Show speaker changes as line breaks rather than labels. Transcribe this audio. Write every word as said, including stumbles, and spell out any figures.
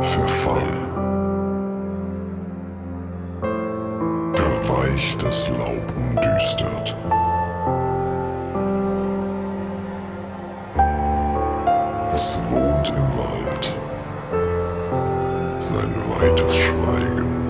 Verfall, der weich das Laub umdüstert. Es wohnt im Wald, sein weites Schweigen